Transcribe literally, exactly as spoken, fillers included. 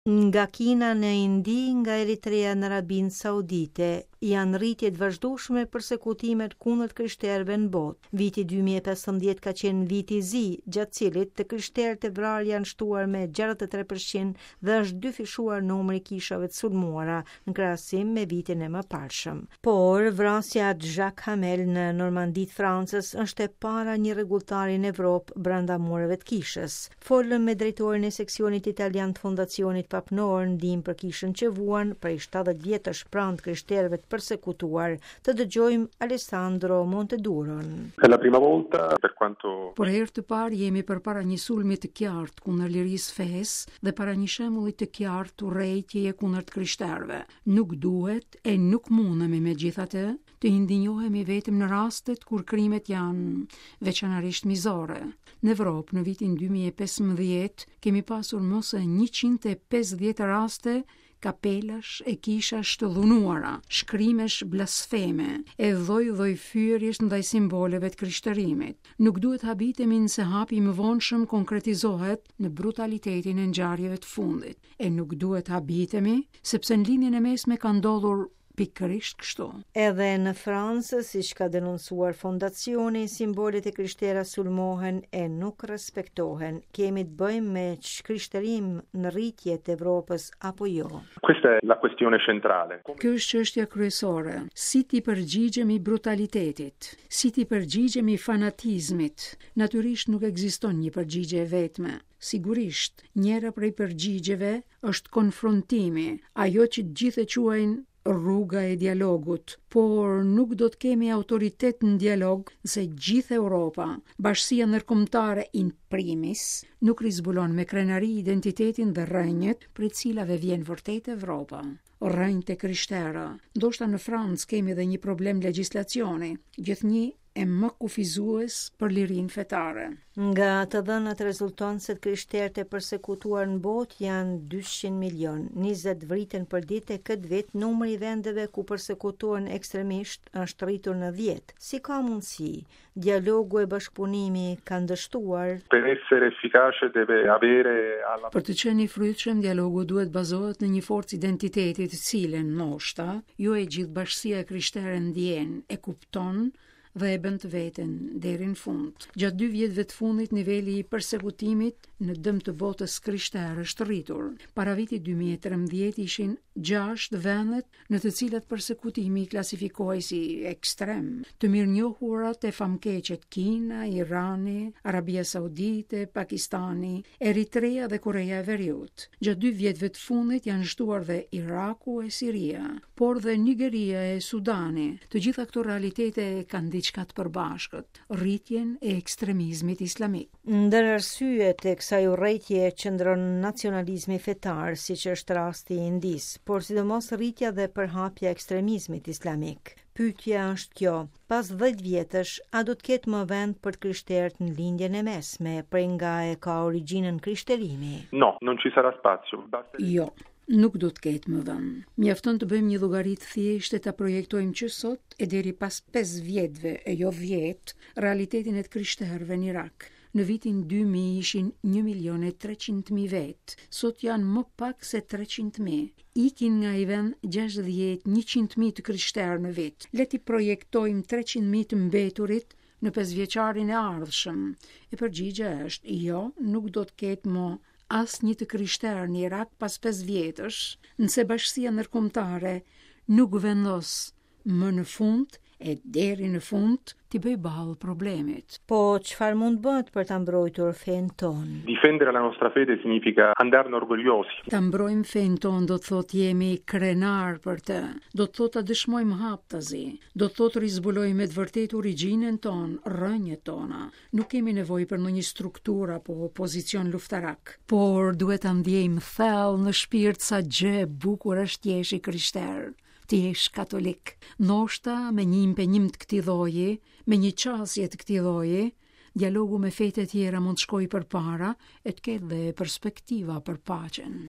Nga Kina në Indi, nga Eritrea në Arabinë Saudite, janë rritje të vazhdueshme përsekutimet kundër krishterëve në botë. Viti dy mijë e pesëmbëdhjetë ka qenë viti i zi, gjatë cilit të krishterët e vrarë janë shtuar me gjashtëdhjetë e tre përqind dhe është dyfishuar numri i kishave të sulmuara në krahasim me vitin e mëparshëm. Por vrasja e Jacques Hamel në Normandi të Francës është e para një rregulltari në Evropë brenda mureve të kishës. Folëm me drejtorin e seksionit italian të fondacionit papnor ndihmë për kishën që vuan prej shtatëdhjetë vjetësh pranë krishterëve të persekutuar. Të dëgjojmë Alessandro Monteduron. È la prima volta per quanto Për herë të parë jemi përpara një sulmi të qartë kundër lirisë fesë dhe para një shembulli të qartë urrejtjeje kundër të krishterëve. Nuk duhet e nuk mundemi megjithatë të indinjohemi vetëm në rastet kur krimet janë veçanërisht mizore. Në Evropë në vitin dy mijë e pesëmbëdhjetë kemi pasur mos e njëqind e pesëdhjetë raste kapelash e kishash të dhunuara, shkrimesh blasfeme, e dhoj-dhoj fyerjes ndaj simboleve të krishtërimit. Nuk duhet habitemi nëse hapi i mëvonshëm konkretizohet në brutalitetin e ngjarjeve të fundit, e nuk duhet habitemi sepse në linjën e mesme ka ndodhur pikërisht kështu. Edhe në Francë, siç ka denoncuar fondacioni, simbolet e krishtera sulmohen e nuk respektohen. Kemi të bëjmë me krishtërim në rritje të Evropës apo jo? Questa è la questione centrale. Kjo është çështja kryesore. Si ti përgjigjemi brutalitetit? Si ti përgjigjemi fanatizmit? Natyrisht nuk ekziston një përgjigje e vetme. Sigurisht, njëra prej përgjigjeve është konfrontimi, ajo që të gjithë e quajnë rruga e dialogut, por nuk do të kemi autoritet në dialog se gjithë Europa, bashkësia ndërkombëtare in primis, nuk rizbulon me krenari identitetin dhe rrënjët për cilave vjen vërtet Evropa. Rrënjët e krishterë. Ndoshta në Francë kemi edhe një problem legjislacioni, gjithnjë e më kufizues për lirinë fetare. Nga të dhënat rezulton se të krishterët e përsekutuar në botë janë dyqind milion, njëzet vriten për ditë e këtë vit numri i vendeve ku përsekutohen ekstremisht është rritur në dhjetë. Si ka mundësi? Dialogu e bashkëpunimi ka ndështuar. Per essere efficace deve avere alla Për të qenë i frytshëm, dialogu duhet bazohet në një forcë identiteti të cilën ndoshta jo e gjithë bashkësia krishtere ndjen, e kupton dhe e bën të veten deri në fund. Gjatë dy vjetëve të fundit, niveli i përsekutimit në dëm të botës krishtere është rritur. Para vitit dy mijë e trembëdhjetë ishin gjashtë vendet në të cilat përsekutimi i klasifikohej si ekstrem. Të mirënjohurat e famkeqet Kina, Irani, Arabia Saudite, Pakistani, Eritrea dhe Koreja e Veriut. Gjatë dy vjetëve të fundit janë shtuar dhe Iraku e Siria, por dhe Nigeria e Sudani. Të gjitha këto realitete kanë diçka të përbashkët, rritjen e ekstremizmit islamik. Ndër arsyet e kësaj urrejtje qëndron nacionalizmi fetar, siç është rasti i Indis, por sidomos rritja dhe përhapja e ekstremizmit islamik. Pyetja është kjo: pas dhjetë vjetësh, a do të ketë më vend për të krishterët në lindjen e mesme, prej nga e ka origjinën krishterimi? No, non ci sarà spazio. Basta... Jo. Nuk do të ketë më vend. Mjafton të bëjmë një llogari të thjeshtë e ta projektojmë që sot e deri pas pesë vjetëve e jo dhjetë realitetin e të krishterëve në Irak. Në vitin dy mijë ishin një milion e treqind mijë vet. Sot janë më pak se treqind mijë. Ikin nga i vend gjashtëdhjetë njëqind mijë të krishterë në vit. Le ti projektojmë treqind mijë të mbeturit në pesëvjeçarin e ardhshëm. E përgjigja është jo, nuk do të ketë më as një të krishterë në Irak pas pesë vjetësh, nëse bashkësia ndërkombëtare nuk vendos më në fund e deri në fund t'i bëj ballë problemit. Po çfarë mund bëhet për ta mbrojtur fenë tonë? Difendere la nostra fede significa andarne orgogliosi. Ta mbrojmë fenë tonë do të thotë jemi krenar për të, do të thotë ta dëshmojmë haptazi, do të thotë rizbulojmë me të vërtetë origjinën tonë, rrënjët tona. Nuk kemi nevojë për ndonjë strukturë apo pozicion luftarak, por duhet ta ndjejmë thellë në shpirt sa gjë e bukur është jeshi krishter. Ti jesh katolik, ndoshta me një impenjim të këtij lloji, me një qasje të këtij lloji, dialogu me fetë tjera mund të shkojë përpara e të ketë dhe perspektiva për paqen.